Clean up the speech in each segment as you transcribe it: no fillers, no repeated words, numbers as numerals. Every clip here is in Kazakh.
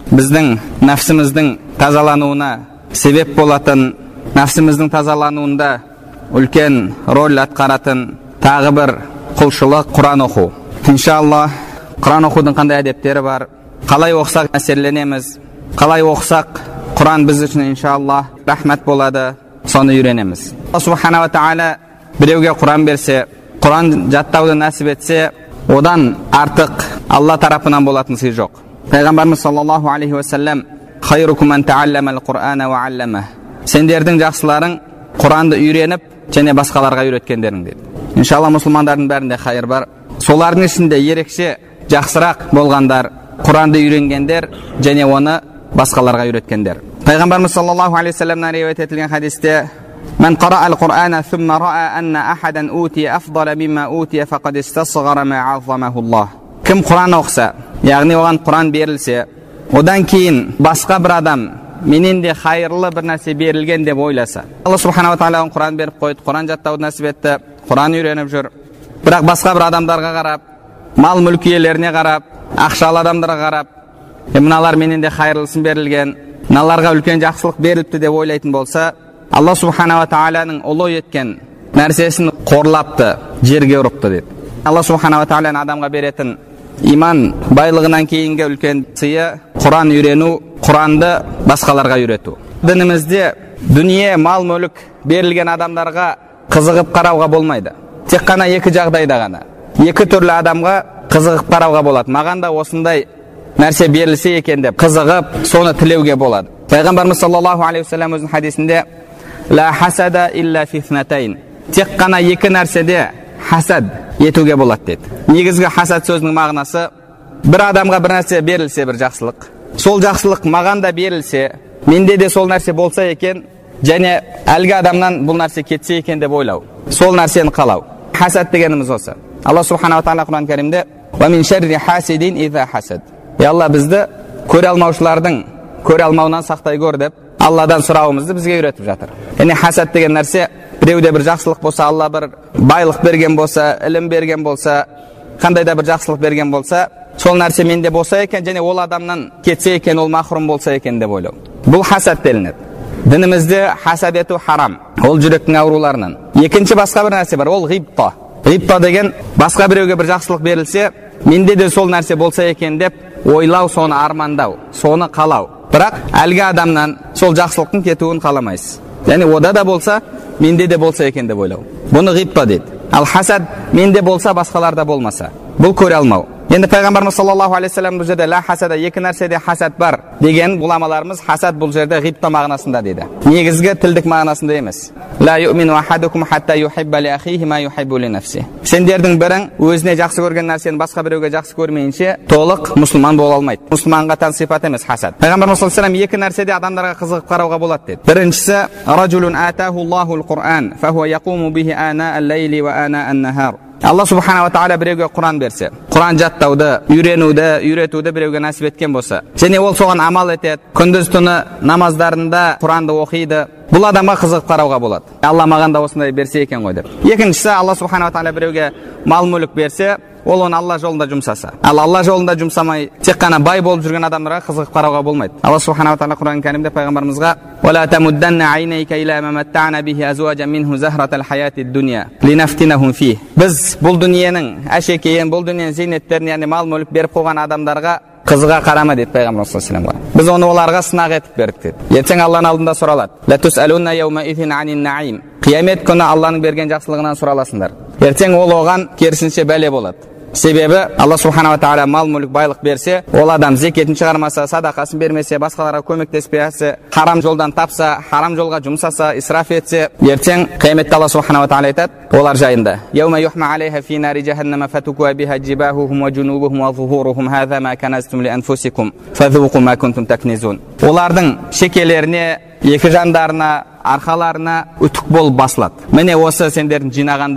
біздің нәпсіміздің тазалануына себеп болатын, нәпсіміздің тазалануында үлкен рөл атқаратын тағы бір құлшылық Құран оқу. Иншалла, Құран оқудың қандай әдептері бар, қалай оқысақ әсерленеміз, қалай оқысақ Құран біз үшін иншалла рахмат болады, соны үйренеміз. Алла субхана ва тағала біреуге Құран берсе, Құран жаттауды нәсіп етсе, одан артық Алла тарапынан болатын сый жоқ. Пайғамбарымыз саллаллаху алейхи ва саллям: «Хайрукум ман таалламал Құр'ана ва аллама». Сендердің жақсыларың Құранды үйреніп, және басқаларға үйреткендерің деді. Иншалла, мұсылмандардың бәрінде хайыр бар. Солардың ішінде ерекше жақсырақ болғандар Құранды үйренгендер және оны басқаларға үйреткендер. Пайғамбарымыз саллаллаху алейхи ва саллямнан риуаят етілген хадисте: «Мен қараал Құр'ана сумма ра'a анна ахадан утия афдала мимма утия фақад истасғара ма аззамахуллах». Кім Құран оқыса, яғни оған Құран берілсе, одан кейін басқа бір адам менен де хайырлы бір нәрсе берілген деп ойласа, Алла субхана ва тағала оған Құран беріп қойды, Құран жаттауды нәсіп етті, Құран үйреніп жүр. Бірақ басқа бір адамдарға қарап, мал мүлк иелеріне қарап, ақшалы адамдарға қарап, мыналар менен де хайырлысын берілген, мыналарға үлкен жақсылық беріліпті деп ойлайтын болса, Алла субхана ва тағаланың ұлы еткен нәрсесін қорлапты, жерге ұрыпты деді. Алла субхана ва тағаланың адамға беретін иман байлығынан кейінгі үлкен сыйы Құран үйрену, Құранды басқаларға үйрету. Дінімізде дүние, мал мүлік берілген адамдарға қызығып қарауға болмайды. Тек қана екі жағдайда ғана, екі түрлі адамға қызығып қарауға болады. Маған да осындай нәрсе берілсе екен деп қызығып, соны тілеуге болады. Пайғамбарымыз саллаллаху алейхи ва саллям өзінің хадисінде: «Ла хасада илля фитнатайн». Тек қана екі нәрседе хасад етуге болады деді. Негізгі хасад сөзінің мағынасы: бір адамға бір нәрсе берілсе, бір жақсылық, сол жақсылық маған да берілсе, менде де сол нәрсе болса екен, және әлгі адамнан бұл нәрсе кетсе екен деп ойлау, сол нәрсені қалау. Хасад дегеніміз осы. Алла субхана ва тағала Құран кәрімде: «Ва мин шарри хасидин иза хасад». Алла бізді көре алмаушылардың көре алмауынан сақтай көр деп Алладан сұрауымызды бізге үйретіп жатыр. Яғни хасад деген нәрсе, біреуде бір жақсылық болса, Алла бір байлық берген болса, ілім берген болса, қандай да бір жақсылық берген болса, сол нәрсе менде болса екен, және ол адамнан кетсе екен, ол махрум болса екен деп ойлау. Бұл хасад делінеді. Дінімізде хасад ету харам, ол жүректің ауруларынан. Екінші басқа бір нәрсе бар, ол ғибта. Ғибта деген басқа біреуге бір жақсылық берілсе, менде де сол нәрсе болса екен деп ойлау, соны армандау, соны қалау. Бірақ әлгі адамнан сол жақсылықтың кетуін қаламайсыз. Яғни ода да болса, менде де болса екен деп ойлау. Бұны ғибта дейді. Ал хасад менде болса, басқаларда болмаса. Бұл көре алмау. Енді пайғамбарымыз саллаллаху алейхи ва саллям бұл жерде ла хасада, екі нәрседе хасад бар деген ғұламаларымыз хасад бұл жерде ғибта мағынасында дейді. Негізгі тілдік мағынасында емес. Ла юъмину ахадукум хатта юхибба ли ахихи ма юхиббу ли нафси. Сендердің бірің өзіне жақсы көрген нәрсені басқа біреуге жақсы көрмейінше толық мұсылман бола алмайды. Мұсылманға тән сипат емес хасад. Пайғамбарымыз саллаллаху алейхи ва саллям екі нәрседе адамдарға қызығып қарауға болады деді. Біріншісі: ражулун атаху Аллахул Құр'ан фахуа яқуму бихи ана ал-лейли ва ана ан-нахар. Алла субхана ва тағала біреуге Құран берсе, Құран жаттауды, үйренуді, үйретуді біреуге нәсіп еткен болса, және ол соған амал етеді, күндіз түні намаздарында Құранды оқиды, бұл адамға қызығып қарауға болады. Алла маған да осындай берсе екен ғой деп. Екіншісі: Алла субхана ва тағала біреуге мал мүлік берсе, ол оны Алла жолында жұмсаса. Ал Алла жолында жұмсамай, тек қана бай болып жүрген адамдарға қызығып қарауға болмайды. Алла субхана ва тағала Құран кәрімде пайғамбарымызға: «Вала тамудданна айнайка иля ма маттa'на бихи азважан минху захратал хаятид дуnya линафтинахум фих». Біз бұл дүниенің әшекейін, бұл дүниенің зейнеттерін, яғни мал мүлік беріп қойған адамдарға қызыға қарама дейді пайғамбар саллаллаху алейхи ва саллям. Біз оны оларға сынақ етіп бердік дейді. Ертең Алланың алдында сұралады. Ла тусалунна яума изин анин наим. Қиямет күні Алланың берген жақсылығынан сұраласыңдар. Ертең ол оған керісінше бәле болады. Себебі Алла субхана ва тағала мал мүлік байлық берсе, ол адам зекетін шығармаса, садақасын бермесе, басқаларға көмектеспесе, харам жолдан тапса, харам жолға жұмсаса, исраф етсе, ертең қияметте Алла субхана ва тағала айтады олар жайында: яума юхма алейха фи нари джаханнама фатукуа биха джибахухум ва джунубухум ва зухурухум хаза ма каназтум ли анфусикум фазуқу ма кунтум такнизун. Олардың шекелеріне, екі жандарына, арқаларына үтік болып басылады. Міне осы сендердің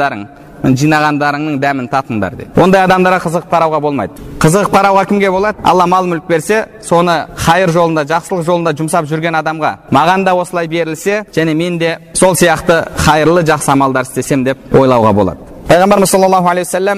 жинағандарыңның дәмін татыңдар дейді. Ондай адамдарға қызығып қарауға болмайды. Қызығып қарауға кімге болады? Алла мал мүлік берсе, соны хайыр жолында, жақсылық жолында жұмсап жүрген адамға, маған да осылай берілсе, және мен де сол сияқты хайырлы жақсы амалдар істесем деп ойлауға болады. Пайғамбарымыз саллаллаху алейхи ва саллям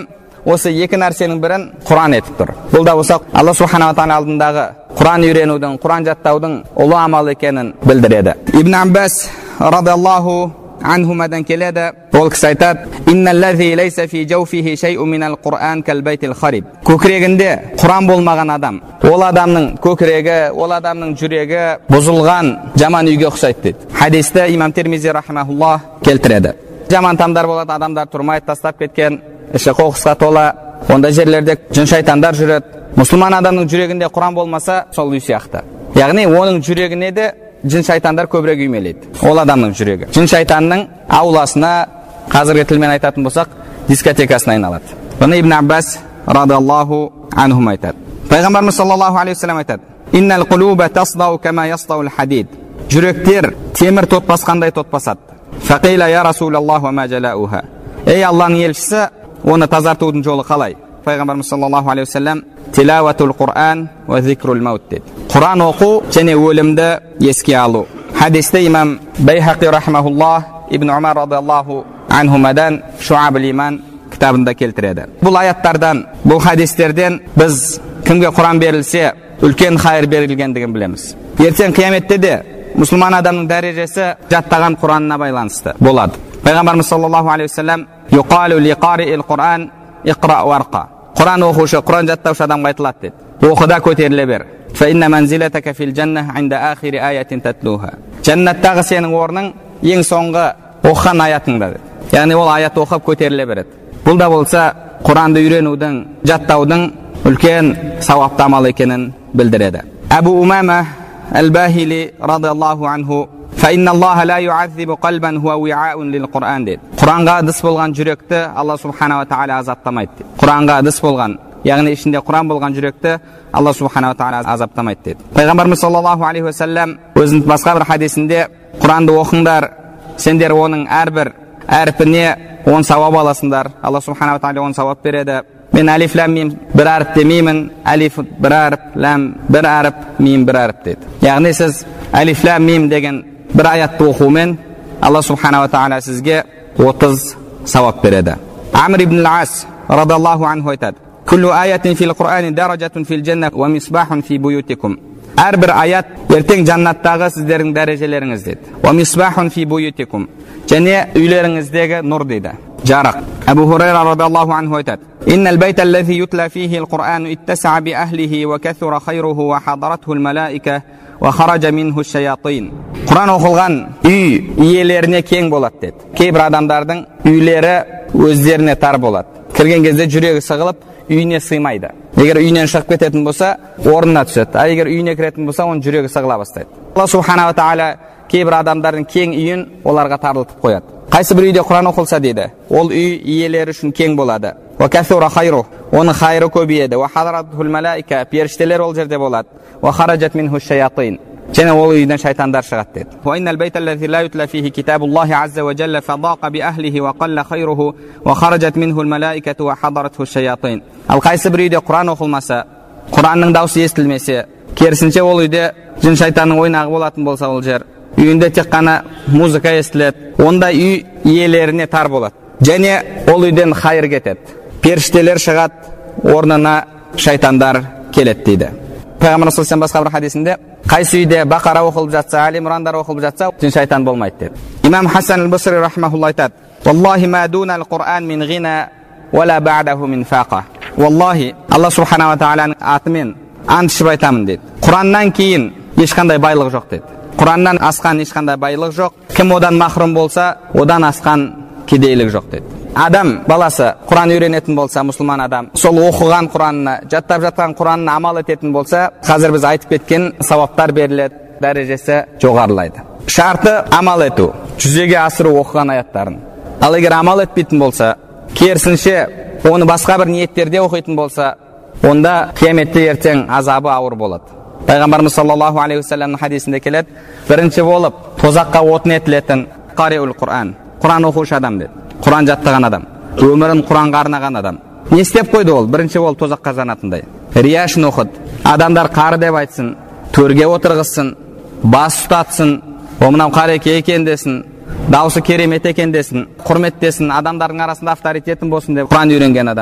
осы екі нәрсенің бірін Құран етіп тұр. Бұл да болса Алла субханала тағала алдындағы Құран үйренудің, Құран жаттаудың ұлы амал екенін білдіреді. Ибн Аббас радиаллаху анхумадан келеді, ол кісі айтады: "Инналлази лейса фи жауфихи шай'ун минал Құран кал байтил хариб." Көкірегінде Құран болмаған адам, ол адамның көкірегі, ол адамның жүрегі бұзылған жаман үйге ұқсайды дейді. Хадисті имам Тирмизи рахимахуллах келтіреді. Жаман тамдар болады, адамдар тұрмайды, тастап кеткен, іші қоқысқа тола, онда жерлерде жын шайтандар жүреді. Мұсылман адамның жүрегінде Құран болмаса, сол үй сияқты. Яғни оның жүрегіне де жын шайтандар көбірек үймелейді. Ол адамның жүрегі жын шайтанның ауласына, қазіргі тілмен айтатын болсақ, дискотекасына айналады. Бұны Ибн Аббас радиаллаху анхум айтады. Пайғамбарымыз саллаллаху алейхи вассалам айтады: "Иннал қулуба тасдау кама ясдау хадид." Жүректер темір тот басқандай тот басады. Фақила я Расулаллах ва ма жалауха. Ей Алланың елшісі, оны тазартудың жолы қалай? Пайғамбарымыз саллаллаху алейхи вассалам: "Тилаватул Құран ва зикрул маут" деді. Құран оқу және өлімді еске алу. Хадисте имам Байхақи рахмахуллах Ибн Умар радиаллаху анхумадан Шуабул иман кітабында келтіреді. Бұл аяттардан, бұл хадистерден біз кімге Құран берілсе, үлкен хайыр берілгендігін білеміз. Ертең қияметте де мұсылман адамның дәрежесі жаттаған Құранына байланысты болады. Пайғамбарымыз саллаллаху алейхи вассалам: "Юқалу лиқариил Құран иқра варқа." Құран оқушы, Құран жаттаушы адамға айтылады дейді: "Оқыда көтеріле бер. Фа инна манзилатака фил жанна инда ахири аятин татлуха." Жәннаттағы сенің орның ең соңғы оқыған аятыңда дейді. Яғни ол аят оқып көтеріле береді. Бұл да болса Құранды үйренудің, жаттаудың үлкен сауапты амал екенін білдіреді. Абу Умама Ал-Бахили радиаллаху анху: "Фа инна Аллаха ла ю'аззибу қалбан хуа уи'аун лил Құран" дейді. Құранға ыдыс болған жүректі Алла субханала тағала азаптамайды дейді. Құранға ыдыс болған, яғни ішінде Құран болған жүректі Алла субханала тағала азаптамайды дейді. Пайғамбарымыз саллаллаху алейхи вассалам өзінің басқа бір хадисінде: "Құранды оқыңдар, сендер оның әрбір әрпіне 10 сауап аласыңдар. Алла субханала тағала 10 сауап береді. Мен алиф лам мим бір әріп демеймін, алиф бір әріп, лам бір әріп, мим бір әріп" дейді. Яғни сіз алиф лам мим деген бір аятты оқумен Алла субханала тағала сізге 30 сауап береді. Амр ибн ал-Ас радиаллаху анху айтады: "Күллу аятин фил Құрани даражатун фил жанна ва мисбахун фи буютикум." Әрбір аят ертең жаннаттағы сіздердің дәрежелеріңіз дейді. Ва мисбахун фи буютикум. Және үйлеріңіздегі нұр дейді, жарық. Абу Хурайра радиаллаху анху айтады: "Иннал байта аллази ютла фихи ал-Құран иттаса'a би ахлихи ва каthura khayruhu ва хadarathu al-малаика ва хараджа минху аш-шаятин." Құран оқылған үй иелеріне кең болады дейді. Кейбір адамдардың үйлері өздеріне тар болады. Кірген кезде жүрегі сығылып, үйіне сыймайды. Егер үйінен шығып кететін болса, орнына түседі. А егер үйіне кіретін болса, оның жүрегі сығыла бастайды. Алла субханала тағала кейбір адамдардың кең үйін оларға тарлытып қояды. Қайсы бір үйде Құран оқылса дейді, ол үй иелері үшін кең болады. Ва каthura khayruhu, оның хайры көбейеді. Ва hadarathu al-malaika, періштелер ол жерде болады. Ва харajat minhu ash-shayatin, және ол үйден шайтандар шығады дейді. Ва иннал байта аллази ла ютла фихи китабуллахи азза ва жалла фадаqa би ахлихи ва қалла khayruhu ва харajat minhu al-malaikatu ва hadarathu ash-shayatin. Ал қайсы бір үйде Құран оқылмаса, Құранның дауысы естілмесе, керісінше ол үйде жын шайтанның ойнағы болатын болса, ол жер үйінде тек қана музыка естіледі, онда үй иелеріне тар болады. Және ол үйден хайыр кетеді. Періштелер шығады, орнына шайтандар келеді дейді. Пайғамбар саллаллаху басқа бір хадисінде: "Қайсы үйде Бақара оқылып жатса, Али Имрандар оқылып жатса, жын шайтан болмайды" деді. Имам Хасан ал-Басри рахмахуллах айтады: "Валлахи ма дуна ал-Құран мин ғина ва ла ба'даху мин фақа." Валлахи, Алла субханала тағаланың атымен ант ішіп айтамын дейді, Құраннан кейін ешқандай байлық жоқ дейді. Құраннан асқан ешқандай байлық жоқ. Кім одан махрұм болса, одан асқан кедейлік жоқ дейді. Адам баласы Құран үйренетін болса, мұсылман адам, сол оқыған Құранына, жаттап жатқан Құранына амал ететін болса, қазір біз айтып кеткен сауаптар беріледі, дәрежесі жоғарылайды. Шарты амал ету, жүзеге асыру оқыған аяттарын. Ал егер амал етпейтін болса, керісінше оны басқа бір ниеттерде оқитын болса, онда қияметте ертең азабы ауыр болады. Пайғамбарымыз саллаллаху алейхи вассаламның хадисінде келеді: "Бірінші болып тозаққа отын етілетін қариул Құран, Құран оқушы адам" деді. Құран жаттаған адам, өмірін Құранға арнаған адам. Не істеп қойды ол? Бірінші болып тозаққа жанатындай. Рия үшін оқыды. Адамдар қары деп айтсын, төрге отырғызсын, бас ұстатсын, о мынау қареке екен десін, даусы керемет екен десін, құрметтесін, адамдардың арасында авторитетін болсын деп Құран үйренген адам.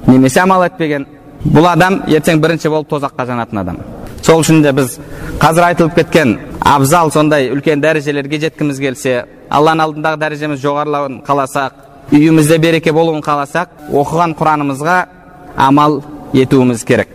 немесе амал етпеген, бұл адам ертең бірінші болып тозаққа жанатын адам. Сол үшін де біз қазір айтылып кеткен абзал сондай үлкен дәрежелерге жеткіміз келсе, Алланың алдындағы дәрежеміз жоғарылауын қаласақ, үйімізде береке болуын қаласақ, оқыған Құранымызға амал етуіміз керек.